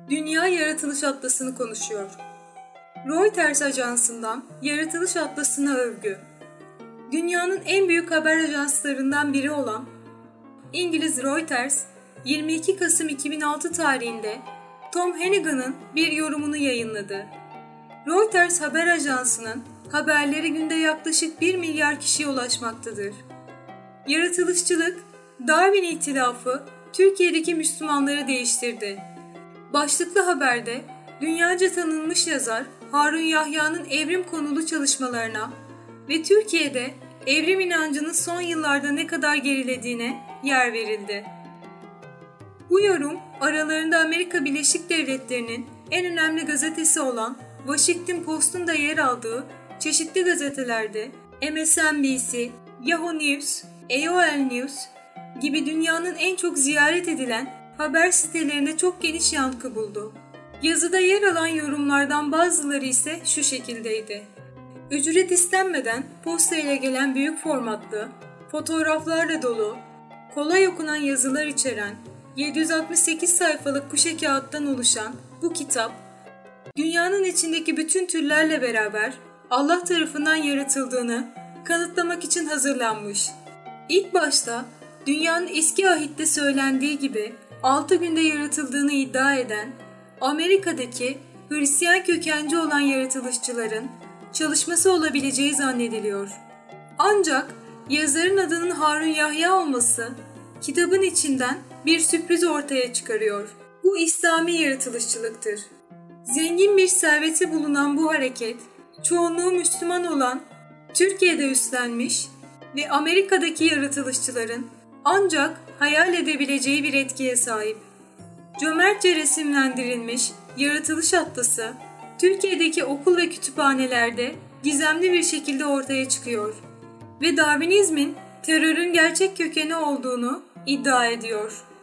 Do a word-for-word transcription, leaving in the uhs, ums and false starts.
Dünya Yaratılış Atlası'nı konuşuyor. Reuters Ajansı'ndan Yaratılış Atlası'na övgü. Dünyanın en büyük haber ajanslarından biri olan İngiliz Reuters, yirmi iki Kasım iki bin altı tarihinde Tom Hennigan'ın bir yorumunu yayınladı. Reuters haber ajansının haberleri günde yaklaşık bir milyar kişiye ulaşmaktadır. Yaratılışçılık, Darwin İhtilafı Türkiye'deki Müslümanları değiştirdi. Başlıklı haberde dünyaca tanınmış yazar Harun Yahya'nın evrim konulu çalışmalarına ve Türkiye'de evrim inancının son yıllarda ne kadar gerilediğine yer verildi. Bu yorum aralarında Amerika Birleşik Devletleri'nin en önemli gazetesi olan Washington Post'un da yer aldığı çeşitli gazetelerde M S N B C, Yahoo News, A O L News gibi dünyanın en çok ziyaret edilen haber sitelerinde çok geniş yankı buldu. Yazıda yer alan yorumlardan bazıları ise şu şekildeydi. Ücret istenmeden posta ile gelen büyük formatlı, fotoğraflarla dolu, kolay okunan yazılar içeren yedi yüz altmış sekiz sayfalık kuşe kağıttan oluşan bu kitap, dünyanın içindeki bütün türlerle beraber Allah tarafından yaratıldığını kanıtlamak için hazırlanmış. İlk başta dünyanın eski ahitte söylendiği gibi altı günde yaratıldığını iddia eden Amerika'daki Hristiyan kökenci olan yaratılışçıların çalışması olabileceği zannediliyor. Ancak yazarın adının Harun Yahya olması kitabın içinden bir sürpriz ortaya çıkarıyor. Bu İslami yaratılışçılıktır. Zengin bir serveti bulunan bu hareket, çoğunluğu Müslüman olan Türkiye'de üstlenmiş ve Amerika'daki yaratılışçıların ancak hayal edebileceği bir etkiye sahip. Cömertçe resimlendirilmiş Yaratılış Atlası, Türkiye'deki okul ve kütüphanelerde gizemli bir şekilde ortaya çıkıyor ve Darwinizmin terörün gerçek kökeni olduğunu iddia ediyor.